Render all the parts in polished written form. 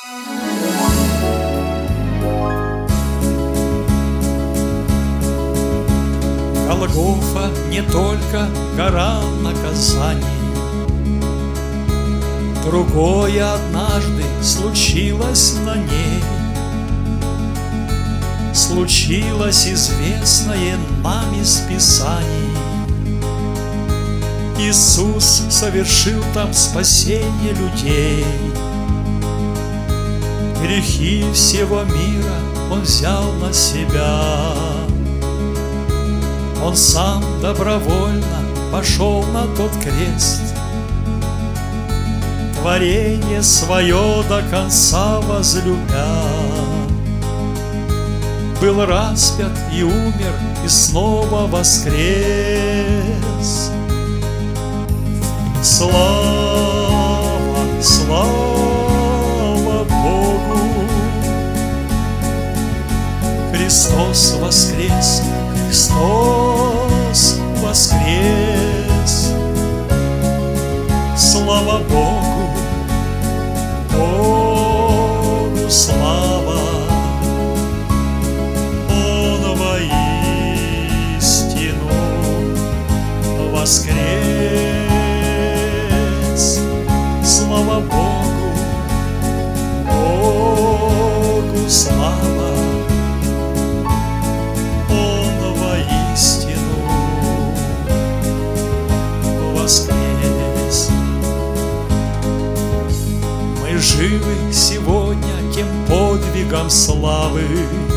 Голгофа не только гора наказаний, другое однажды случилось на ней. Случилось известное нам из Писаний. Иисус совершил там спасение людей. Грехи всего мира Он взял на себя. Он сам добровольно пошел на тот крест, творение свое до конца возлюбя. Был распят и умер, и снова воскрес. Слава, слава Богу! Христос воскрес! Христос воскрес! Слава Богу! Богу слава! Он воистину воскрес! Слава Богу! Богу слава! Воскрес. Мы живы сегодня тем подвигом славы,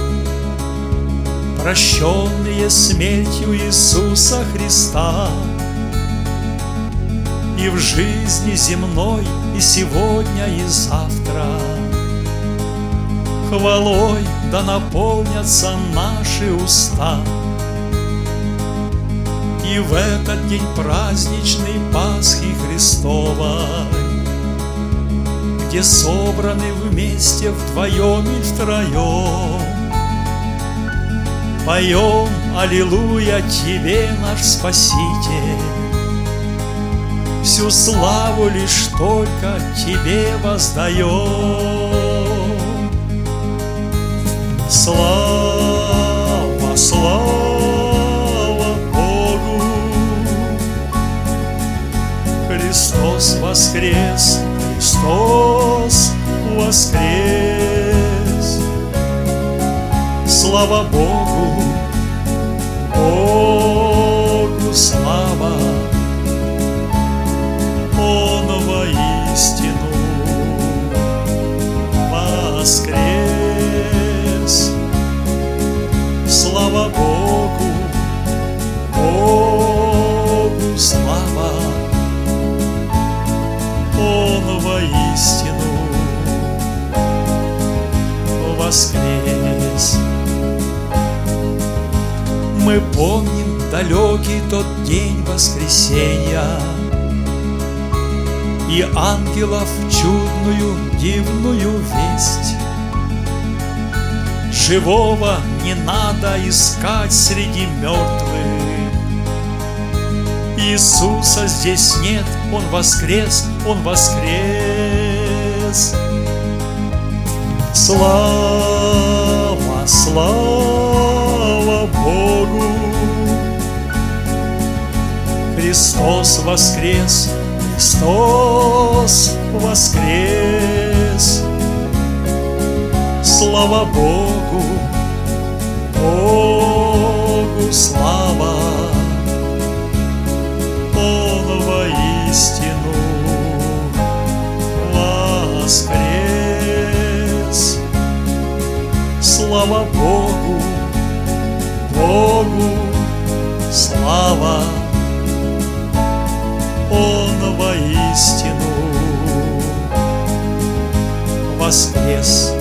прощенные смертью Иисуса Христа. И в жизни земной, и сегодня, и завтра хвалой да наполнятся наши уста. И в этот день праздничной Пасхи Христовой, где собраны вместе вдвоем и втроем, поем аллилуйя Тебе, наш Спаситель. Всю славу лишь только Тебе воздаем. Слава, слава Богу! Христос воскрес! Христос воскрес! Слава Богу! Богу слава! Он воистину воскрес! Слава Богу! Богу слава! Он воистину воскрес! Мы помним далекий тот день воскресенья и ангелов чудную, дивную весть. Живого не надо искать среди мертвых. Иисуса здесь нет, Он воскрес, Он воскрес. Слава, слава Богу! Христос воскрес! Христос воскрес! Слава Богу! Богу слава! Он воистину воскрес! Слава Богу! Богу слава! Он воистину воскрес!